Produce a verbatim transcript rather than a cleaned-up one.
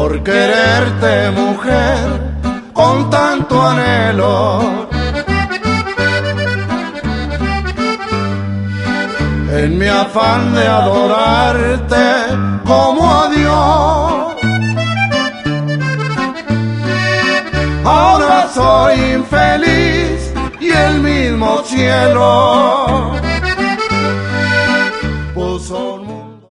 por quererte, mujer, con tanto anhelo. En mi afán de adorarte como a Dios, ahora soy infeliz y el mismo cielo